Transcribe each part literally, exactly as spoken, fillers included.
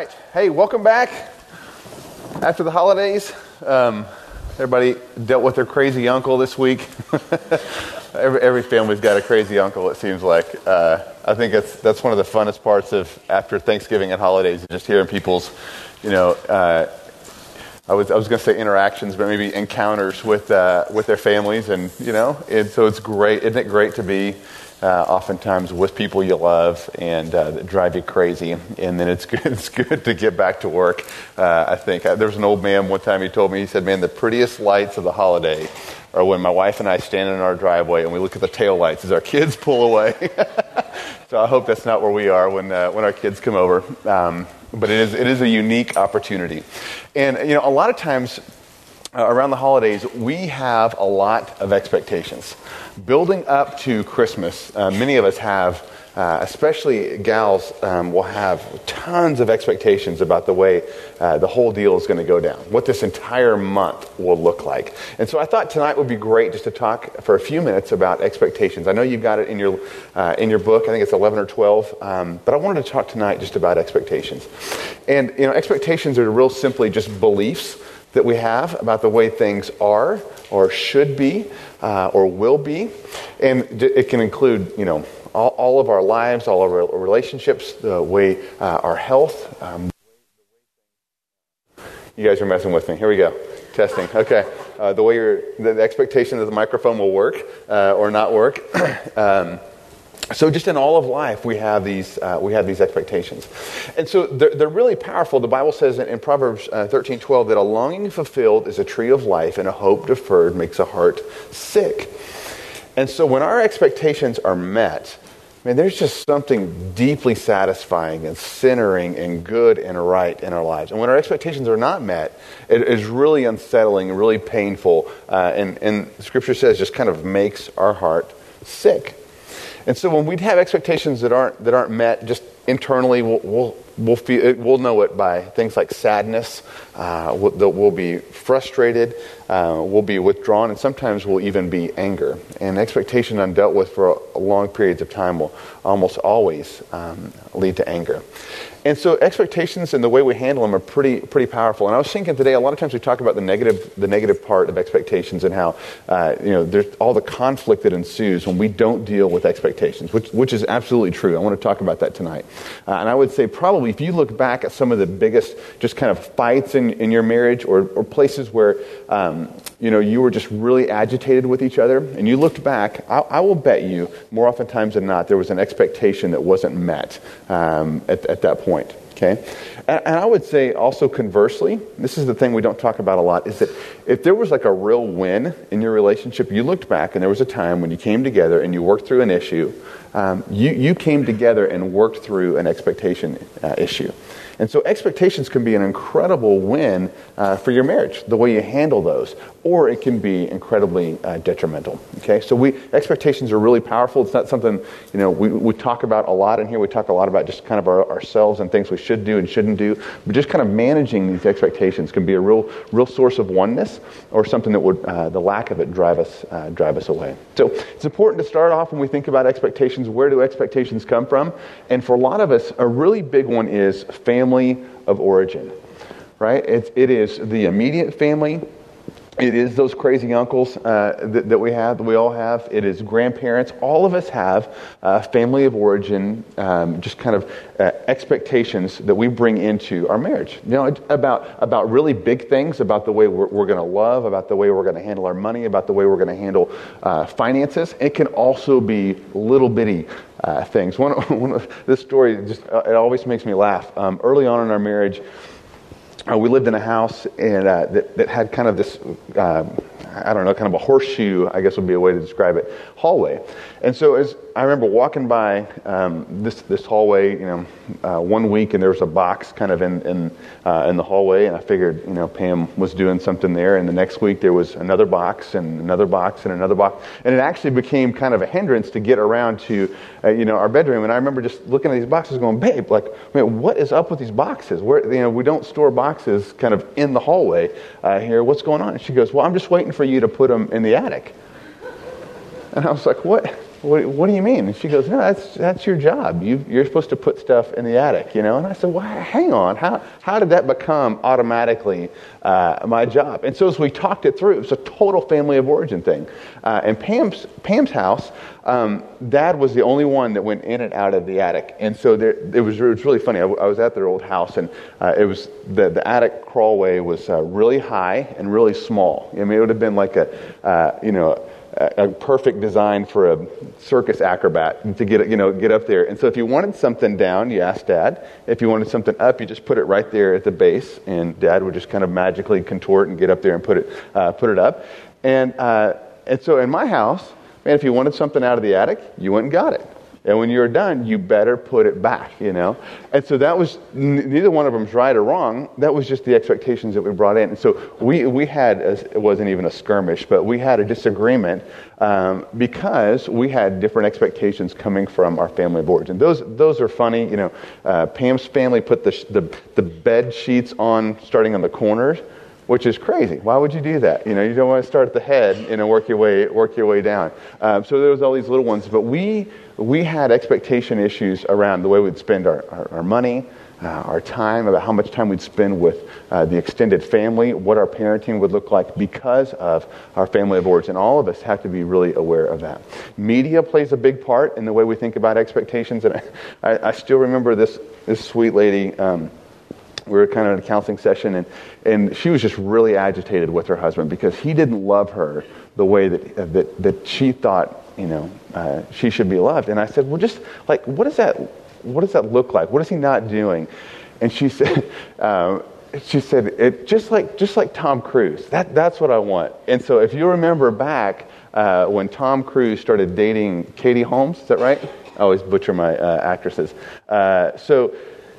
right. Hey, welcome back. After the holidays, um, everybody dealt with their crazy uncle this week. every, every family's got a crazy uncle, it seems like. Uh, I think that's that's one of the funnest parts of after Thanksgiving and holidays, is just hearing people's, you know, uh, I was I was going to say interactions, but maybe encounters with uh, with their families, and you know, and so it's great. Isn't it great to be uh, oftentimes with people you love and uh, that drive you crazy, and then it's good. It's good to get back to work. Uh, I think uh, there was an old man one time. He told me, he said, "Man, the prettiest lights of the holiday are when my wife and I stand in our driveway and we look at the tail lights as our kids pull away." So I hope that's not where we are when uh, when our kids come over. Um, But it is it is a unique opportunity. And, you know, a lot of times uh, around the holidays, we have a lot of expectations. Building up to Christmas, uh, many of us have, uh, especially gals, um, will have tons of expectations about the way uh, the whole deal is going to go down, what this entire month will look like. And so I thought tonight would be great just to talk for a few minutes about expectations. I know you've got it in your uh, in your book. I think it's eleven or twelve. Um, but I wanted to talk tonight just about expectations. And, you know, expectations are real simply just beliefs that we have about the way things are or should be uh, or will be. And it can include, you know, all, all of our lives, all of our relationships, the way uh, our health. Um, you guys are messing with me. Here we go. Testing. Okay. Uh, the way your the, the expectation that the microphone will work uh, or not work. um, So just in all of life, we have these uh, we have these expectations, and so they're, they're really powerful. The Bible says in, in Proverbs uh, thirteen twelve that a longing fulfilled is a tree of life, and a hope deferred makes a heart sick. And so when our expectations are met, I mean, there's just something deeply satisfying and centering and good and right in our lives. And when our expectations are not met, it is really unsettling, really painful, uh, and, and Scripture says just kind of makes our heart sick. And so when we have expectations that aren't that aren't met, just internally, we'll we'll, we'll feel we'll know it by things like sadness. Uh, we'll, we'll be frustrated. Uh, we'll be withdrawn, and sometimes we'll even be anger. And expectation undealt with for a, long periods of time will almost always um, lead to anger. And so expectations and the way we handle them are pretty pretty powerful. And I was thinking today, a lot of times we talk about the negative the negative part of expectations and how uh, you know there's all the conflict that ensues when we don't deal with expectations, which which is absolutely true. I want to talk about that tonight. Uh, and I would say probably if you look back at some of the biggest just kind of fights in, in your marriage or, or places where um, you know you were just really agitated with each other, and you looked back, I, I will bet you more oftentimes than not there was an expectation that wasn't met um, at, at that point. Okay, and, and I would say also conversely, this is the thing we don't talk about a lot, is that if there was like a real win in your relationship, you looked back and there was a time when you came together and you worked through an issue, um, you, you came together and worked through an expectation uh, issue. And so expectations can be an incredible win uh, for your marriage, the way you handle those, or it can be incredibly uh, detrimental. Okay, so we expectations are really powerful. It's not something you know we, we talk about a lot in here. We talk a lot about just kind of our, ourselves and things we should do and shouldn't do. But just kind of managing these expectations can be a real real source of oneness, or something that would uh, the lack of it drive us uh, drive us away. So it's important to start off when we think about expectations. Where do expectations come from? And for a lot of us, a really big one is family. Family of origin, right? It, it is the immediate family. It is those crazy uncles uh, that, that we have, that we all have. It is grandparents. All of us have uh, family of origin, um, just kind of uh, expectations that we bring into our marriage. You know, about about really big things, about the way we're, we're going to love, about the way we're going to handle our money, about the way we're going to handle uh, finances. It can also be little bitty uh, things. One, one of this story just uh, it always makes me laugh. Um, early on in our marriage, Uh, we lived in a house and uh, that, that had kind of this, uh, I don't know, kind of a horseshoe, I guess would be a way to describe it, hallway. And so as I remember walking by um, this this hallway, you know, uh, one week, and there was a box kind of in in, uh, in the hallway, and I figured, you know, Pam was doing something there. And the next week there was another box and another box and another box, and it actually became kind of a hindrance to get around to, uh, you know, our bedroom. And I remember just looking at these boxes, going, "Babe, like, man, what is up with these boxes? Where, you know, we don't store boxes kind of in the hallway uh, here. What's going on?" And she goes, "Well, I'm just waiting for you to put them in the attic." And I was like, "What? what, what do you mean? And she goes, no, that's that's your job. You, you're supposed to put stuff in the attic, you know? And I said, well, hang on. How how did that become automatically uh, my job? And so as we talked it through, it was a total family of origin thing. Uh, and Pam's Pam's house, um, Dad was the only one that went in and out of the attic. And so there, it, was, it was really funny. I, w- I was at their old house, and uh, it was the, the attic crawlway was uh, really high and really small. I mean, it would have been like a, uh, you know, a, a perfect design for a circus acrobat to get, you know, get up there. And so if you wanted something down, you asked Dad. If you wanted something up, you just put it right there at the base, and Dad would just kind of magically contort and get up there and put it, uh, put it up. And uh, and so in my house, man, if you wanted something out of the attic, you went and got it. And when you were done, you better put it back, you know. And so that was, n- neither one of them's right or wrong. That was just the expectations that we brought in. And so we we had, a, it wasn't even a skirmish, but we had a disagreement um, because we had different expectations coming from our family of origin. Those those are funny, you know. Uh, Pam's family put the, the the bed sheets on starting on the corners, which is crazy. Why would you do that? You know, you don't want to start at the head and then work your way work your way down. Um, so there was all these little ones, but we we had expectation issues around the way we'd spend our our, our money, uh, our time, about how much time we'd spend with uh, the extended family, what our parenting would look like because of our family of origin. All of us have to be really aware of that. Media plays a big part in the way we think about expectations, and I, I, I still remember this this sweet lady. Um, We were kind of in a counseling session, and, and she was just really agitated with her husband because he didn't love her the way that uh, that, that she thought, you know, uh, she should be loved. And I said, well, just like, what does that, what does that look like? What is he not doing? And she said, um, she said, it just like just like Tom Cruise. That that's what I want. And so, if you remember back uh, when Tom Cruise started dating Katie Holmes, is that right? I always butcher my uh, actresses. Uh, so.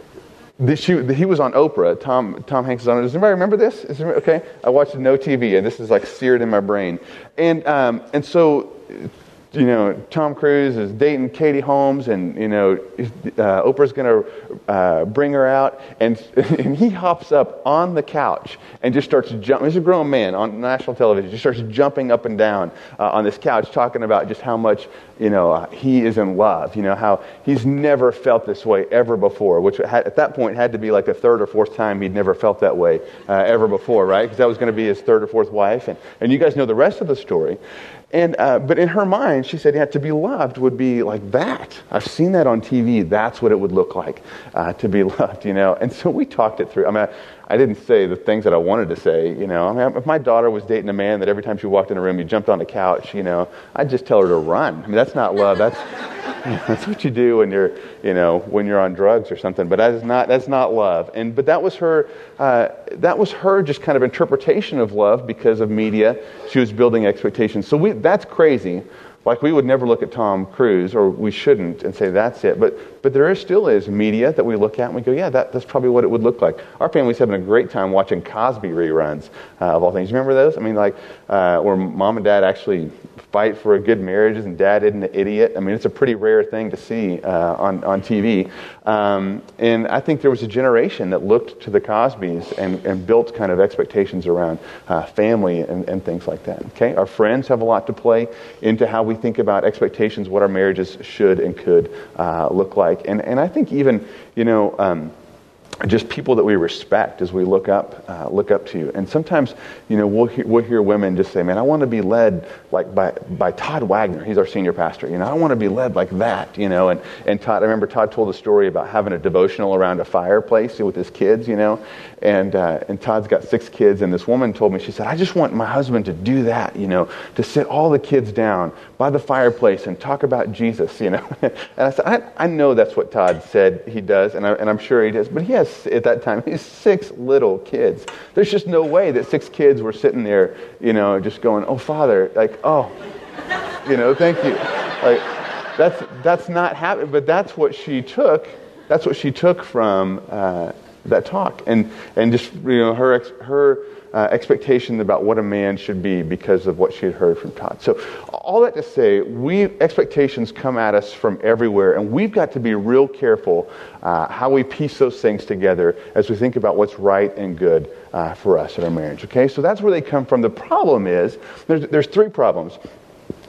This, she, he was on Oprah. Tom Tom Hanks is on it. Does anybody remember this? Is there, okay, I watched No T V, and this is like seared in my brain. And um, and so, you know, Tom Cruise is dating Katie Holmes, and you know, uh, Oprah's going to uh, bring her out, and and he hops up on the couch and just starts jumping. He's a grown man on national television. Just starts jumping up and down uh, on this couch, talking about just how much, you know, uh, he is in love. You know, how he's never felt this way ever before, which had, at that point had to be like the third or fourth time he'd never felt that way uh, ever before, right? Because that was going to be his third or fourth wife, and and you guys know the rest of the story. And uh, but in her mind, she said, yeah, to be loved would be like that. I've seen that on T V. That's what it would look like uh, to be loved, you know. And so we talked it through. I mean, I, I didn't say the things that I wanted to say, you know. I mean, if my daughter was dating a man that every time she walked in a room, he jumped on the couch, you know, I'd just tell her to run. I mean, that's not love. That's you know, that's what you do when you're, you know, when you're on drugs or something. But that is not that's not love. And but that was her uh, that was her just kind of interpretation of love because of media. She was building expectations. So we that's crazy. Like, we would never look at Tom Cruise, or we shouldn't, and say that's it. But but there is, still is media that we look at and we go, yeah, that, that's probably what it would look like. Our family's having a great time watching Cosby reruns uh, of all things. You remember those? I mean, like, uh, where mom and dad actually fight for a good marriage and dad isn't an idiot. I mean, it's a pretty rare thing to see uh, on, on T V. Um, and I think there was a generation that looked to the Cosbys and, and built kind of expectations around uh, family and, and things like that. Okay, our friends have a lot to play into how we think about expectations, what our marriages should and could uh, look like. And and I think even, you know, um, just people that we respect as we look up uh, look up to. And sometimes, you know, we'll hear, we'll hear women just say, man, I want to be led like by by Todd Wagner. He's our senior pastor. You know, I want to be led like that, you know. And, and Todd, I remember Todd told a story about having a devotional around a fireplace with his kids, you know. And uh, and Todd's got six kids, and this woman told me, she said, I just want my husband to do that, you know, to sit all the kids down by the fireplace and talk about Jesus, you know. And I said, I, I know that's what Todd said he does, and, I, and I'm sure he does, but he has, at that time, he has six little kids. There's just no way that six kids were sitting there, you know, just going, oh, Father, like, oh, you know, thank you. Like, that's that's not happening, but that's what she took, that's what she took from uh, that talk, and and just, you know, her ex, her uh, expectation about what a man should be because of what she had heard from Todd. So all that to say, we expectations come at us from everywhere, and we've got to be real careful uh, how we piece those things together as we think about what's right and good uh, for us in our marriage. Okay, so that's where they come from. The problem is there's there's three problems.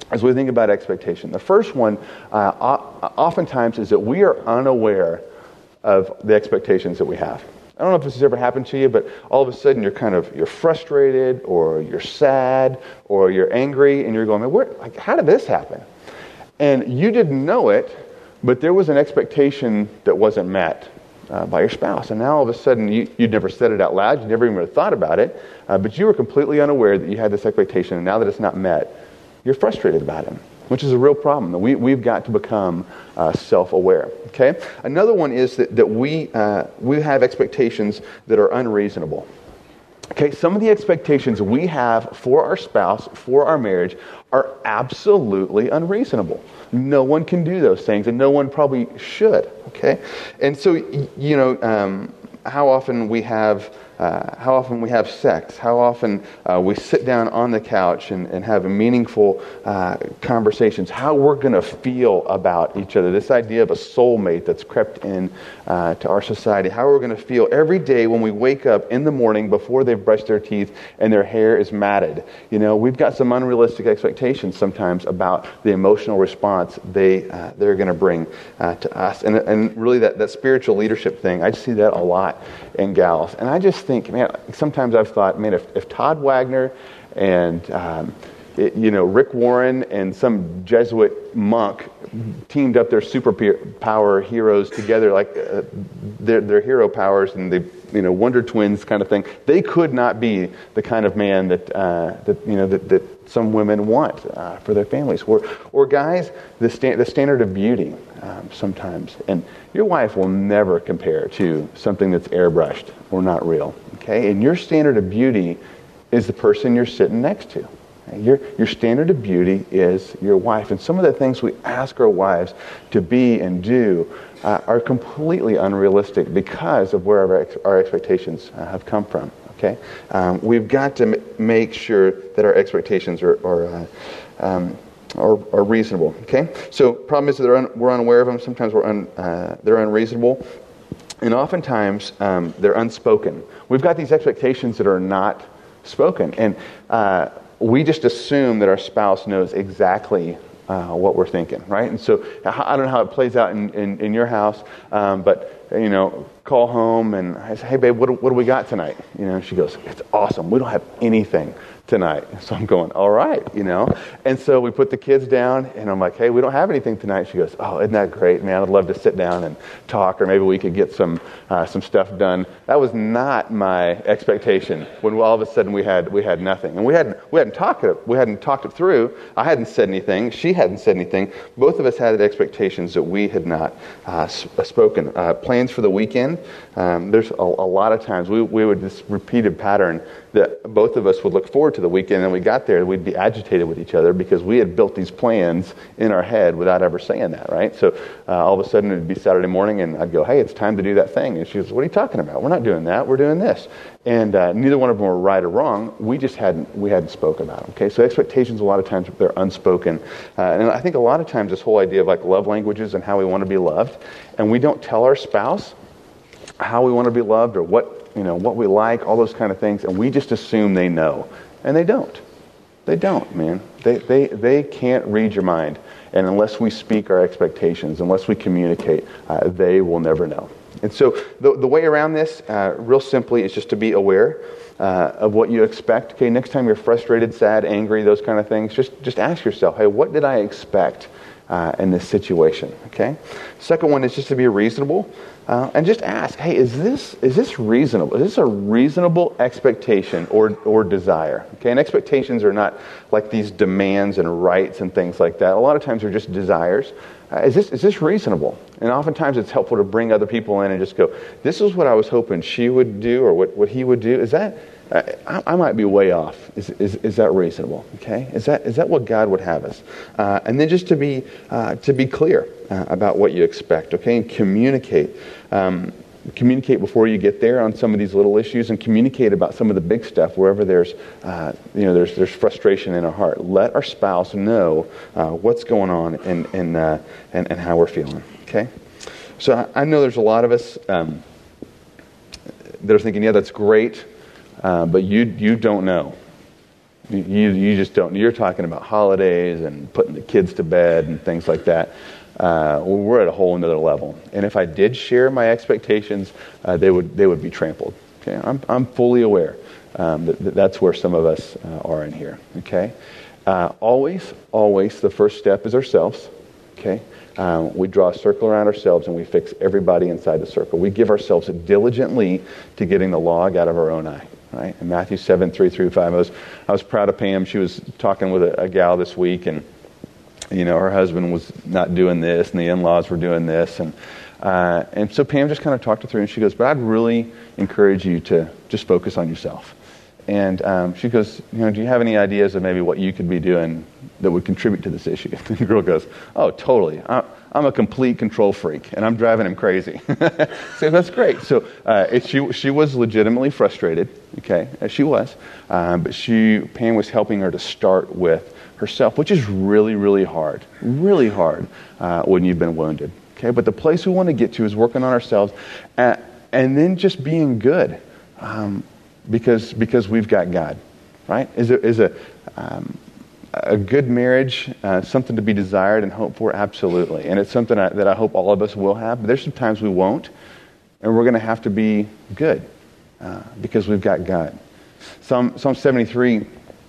as we think about expectation. The first one, uh, oftentimes, is that we are unaware of the expectations that we have. I don't know if this has ever happened to you, but all of a sudden you're kind of, you're frustrated, or you're sad, or you're angry, and you're going, man, where, like, how did this happen? And you didn't know it, but there was an expectation that wasn't met uh, by your spouse. And now all of a sudden, you, you'd never said it out loud, you never even thought about it, uh, but you were completely unaware that you had this expectation, and now that it's not met, you're frustrated about it, which is a real problem. We, we've got to become uh, self-aware. Okay. Another one is that, that we uh, we have expectations that are unreasonable. Okay, some of the expectations we have for our spouse, for our marriage, are absolutely unreasonable. No one can do those things, and no one probably should. Okay, and so you know um, how often we have. Uh, how often we have sex, how often uh, we sit down on the couch and, and have meaningful uh, conversations, how we're going to feel about each other. This idea of a soulmate that's crept in uh, to our society, how we're going to feel every day when we wake up in the morning before they've brushed their teeth and their hair is matted. You know, we've got some unrealistic expectations sometimes about the emotional response they, uh, they're going to bring uh, to us. And, and really that, that spiritual leadership thing, I see that a lot in gals. And I just think, man, sometimes I've thought, man, if, if Todd Wagner and, um, it, you know, Rick Warren and some Jesuit monk teamed up their superpower heroes together, like uh, their, their hero powers and the, you know, Wonder Twins kind of thing, they could not be the kind of man that, uh, that you know, that, that some women want uh, for their families. Or, or guys, the, sta- the standard of beauty um, sometimes. And your wife will never compare to something that's airbrushed or not real. Okay, and your standard of beauty is the person you're sitting next to. Your, your standard of beauty is your wife. And some of the things we ask our wives to be and do uh, are completely unrealistic because of where our, ex- our expectations uh, have come from. Okay, um, we've got to m- make sure that our expectations are, are, uh, um, are, are reasonable. Okay, so problem is that they're un- we're unaware of them. Sometimes we're un- uh, they're unreasonable. And oftentimes, um, they're unspoken. We've got these expectations that are not spoken. And uh, we just assume that our spouse knows exactly uh, what we're thinking, right? And so I don't know how it plays out in, in, in your house, um, but, you know, call home and I say, hey, babe, what do, what do we got tonight? You know, she goes, it's awesome. We don't have anything tonight. So I'm going, all right, you know. And so we put the kids down, and I'm like, hey, we don't have anything tonight. She goes, oh, isn't that great, man? I'd love to sit down and talk, or maybe we could get some uh, some stuff done. That was not my expectation when all of a sudden we had we had nothing, and we hadn't we hadn't talked it we hadn't talked it through. I hadn't said anything. She hadn't said anything. Both of us had expectations that we had not uh, spoken. Uh, plans for the weekend. Um, there's a, a lot of times we we would this repeated pattern that both of us would look forward to the weekend, and we got there, we'd be agitated with each other because we had built these plans in our head without ever saying that, right? So uh, all of a sudden it'd be Saturday morning, and I'd go, hey, it's time to do that thing. And she goes, what are you talking about? We're not doing that. We're doing this. And uh, neither one of them were right or wrong. We just hadn't we hadn't spoken about them. Okay, so expectations a lot of times they're unspoken, uh, and I think a lot of times this whole idea of like love languages and how we want to be loved, and we don't tell our spouse how we want to be loved or what. You know, what we like, all those kind of things, and we just assume they know. And they don't. They don't, man. They they they can't read your mind. And unless we speak our expectations, unless we communicate, uh, they will never know. And so the the way around this, uh, real simply, is just to be aware uh, of what you expect. Okay, next time you're frustrated, sad, angry, those kind of things, just just ask yourself, hey, what did I expect uh, in this situation? Okay. Second one is just to be reasonable. Uh, and just ask, hey, is this is this reasonable? Is this a reasonable expectation or or desire? Okay, and expectations are not like these demands and rights and things like that. A lot of times they're just desires. Uh, is this is this reasonable? And oftentimes it's helpful to bring other people in and just go, this is what I was hoping she would do or what, what he would do. Is that, uh, I, I might be way off. Is, is is that reasonable? Okay, is that is that what God would have us? Uh, and then just to be uh, to be clear uh, about what you expect. Okay, and communicate. Um, communicate before you get there on some of these little issues, and communicate about some of the big stuff wherever there's, uh, you know, there's there's frustration in our heart. Let our spouse know uh, what's going on and and, uh, and and how we're feeling. Okay, so I, I know there's a lot of us um, that are thinking, yeah, that's great, uh, but you you don't know. You, you just don't. You're talking about holidays and putting the kids to bed and things like that. Uh, we're at a whole another level. And if I did share my expectations, uh, they would they would be trampled. Okay, I'm I'm fully aware um, that, that that's where some of us uh, are in here. Okay, uh, always, always, the first step is ourselves. Okay, um, we draw a circle around ourselves and we fix everybody inside the circle. We give ourselves diligently to getting the log out of our own eye. Right? In Matthew seven, three through five, I was, I was proud of Pam. She was talking with a, a gal this week, and, you know, her husband was not doing this, and the in-laws were doing this. And uh, and so Pam just kind of talked her through, and she goes, but I'd really encourage you to just focus on yourself. And um, she goes, you know, do you have any ideas of maybe what you could be doing that would contribute to this issue? And the girl goes, oh, totally. I, I'm a complete control freak, and I'm driving him crazy. So that's great. So uh, it, she she was legitimately frustrated, okay, as she was, um, but she Pam was helping her to start with herself, which is really, really hard, really hard uh, when you've been wounded, okay. But the place we want to get to is working on ourselves, uh, and then just being good, um, because because we've got God, right? Is a is a um, A good marriage, uh, something to be desired and hoped for? Absolutely. And it's something I, that I hope all of us will have. But there's some times we won't. And we're going to have to be good uh, because we've got God. Psalm, Psalm seventy-three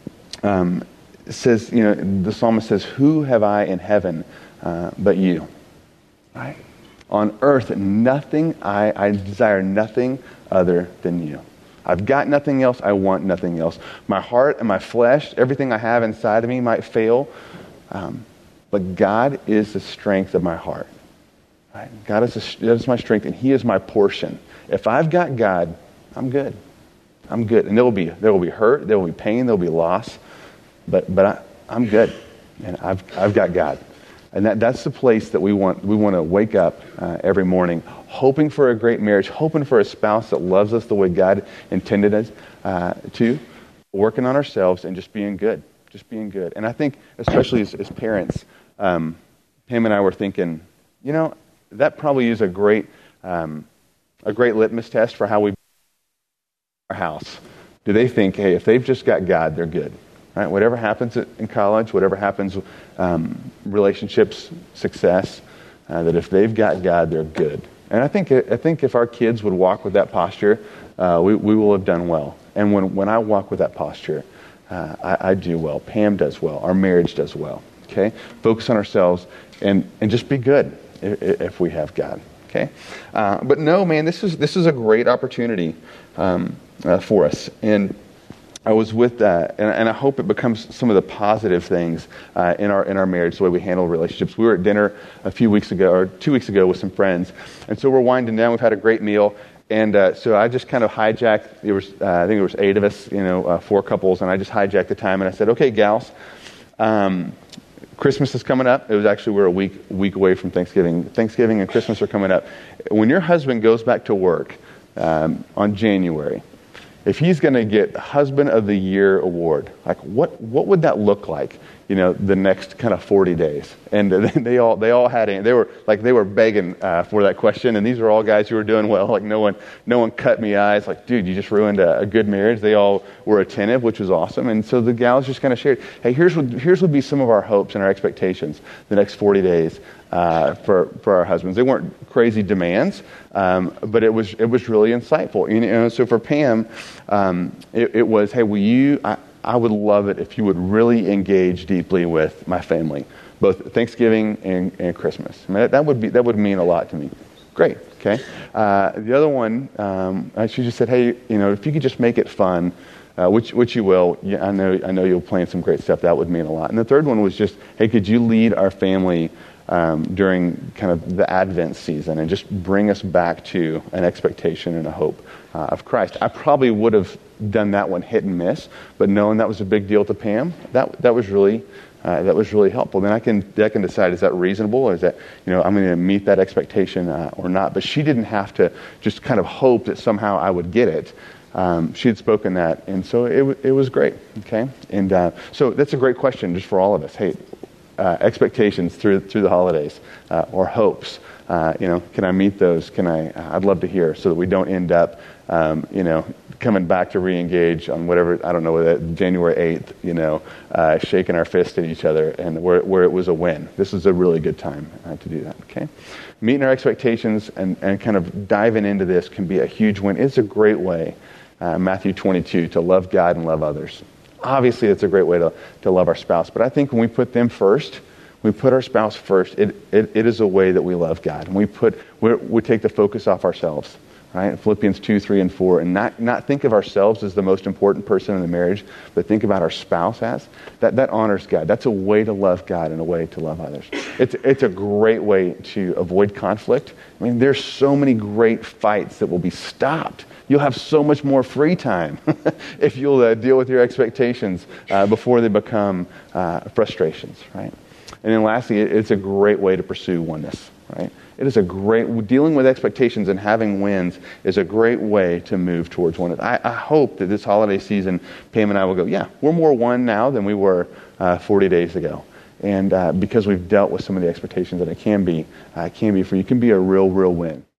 um, says, you know, the psalmist says, who have I in heaven uh, but you? Right? On earth, nothing, I, I desire nothing other than you. I've got nothing else. I want nothing else. My heart and my flesh, everything I have inside of me might fail. Um, but God is the strength of my heart. Right? God is, the, God is my strength, and He is my portion. If I've got God, I'm good. I'm good. And there will be there will be hurt, there will be pain, there will be loss. But but I, I'm good. And I've I've got God. And that, that's the place that we want we want to wake up uh, every morning, hoping for a great marriage, hoping for a spouse that loves us the way God intended us uh, to, working on ourselves and just being good, just being good. And I think, especially as, as parents, um, Pam and I were thinking, you know, that probably is a great um, a great litmus test for how we our house. Do they think, hey, if they've just got God, they're good? Right? Whatever happens in college, whatever happens, um, relationships, success, uh, that if they've got God, they're good. And I think I think if our kids would walk with that posture, uh, we we will have done well. And when when I walk with that posture, uh, I, I do well. Pam does well. Our marriage does well. Okay, focus on ourselves and and just be good if, if we have God. Okay, uh, but no, man, this is this is a great opportunity um, uh, for us. And I was with that, and, and I hope it becomes some of the positive things uh, in our in our marriage, the way we handle relationships. We were at dinner a few weeks ago, or two weeks ago, with some friends, and so we're winding down. We've had a great meal, and uh, so I just kind of hijacked. There was, uh, I think there was eight of us, you know, uh, four couples, and I just hijacked the time, and I said, "Okay, gals, um, Christmas is coming up." It was actually we're a week week away from Thanksgiving. Thanksgiving and Christmas are coming up. When your husband goes back to work um, on January, if he's going to get Husband of the Year award, like what what would that look like? You know, the next kind of forty days. And they all they all had they were like they were begging uh, for that question. And these are all guys who were doing well. Like no one no one cut me eyes. Like, dude, you just ruined a, a good marriage. They all were attentive, which was awesome. And so the gals just kind of shared, hey, here's what here's would be some of our hopes and our expectations the next forty days uh, for for our husbands. They weren't crazy demands, um, but it was it was really insightful. You know, so for Pam, um, it, it was, hey, will you? I, I would love it if you would really engage deeply with my family, both Thanksgiving and, and Christmas. I mean, that would be that would mean a lot to me. Great, okay. Uh, the other one, um, she just said, hey, you know, if you could just make it fun, uh, which which you will. Yeah, I know I know you'll plan some great stuff. That would mean a lot. And the third one was just, hey, could you lead our family um, during kind of the Advent season and just bring us back to an expectation and a hope uh, of Christ? I probably would have done that one hit and miss, but knowing that was a big deal to Pam, that that was really uh, that was really helpful. Then I can I can decide, is that reasonable, or is that, you know, I'm going to meet that expectation uh, or not? But she didn't have to just kind of hope that somehow I would get it. Um, she had spoken that, and so it it was great. Okay, and uh, so that's a great question just for all of us. Hey, uh, expectations through through the holidays uh, or hopes. Uh, you know, can I meet those? Can I? Uh, I'd love to hear, so that we don't end up, um, you know, coming back to re-engage on whatever, I don't know, that January eighth, you know, uh, shaking our fist at each other, and where, where it was a win. This is a really good time uh, to do that, okay? Meeting our expectations and, and kind of diving into this can be a huge win. It's a great way, uh, Matthew twenty-two, to love God and love others. Obviously, it's a great way to, to love our spouse, but I think when we put them first, we put our spouse first, it, it, it is a way that we love God. And we put, we we take the focus off ourselves, right? Philippians two, three, and four, and not, not think of ourselves as the most important person in the marriage, but think about our spouse as. That, that honors God. That's a way to love God and a way to love others. It's, it's a great way to avoid conflict. I mean, there's so many great fights that will be stopped. You'll have so much more free time if you'll uh, deal with your expectations uh, before they become uh, frustrations, right? And then lastly, it's a great way to pursue oneness, right? It is a great, dealing with expectations and having wins is a great way to move towards oneness. I, I hope that this holiday season, Pam and I will go, yeah, we're more one now than we were uh, forty days ago. And uh, because we've dealt with some of the expectations that it can be, uh, it can be for you, it can be a real, real win.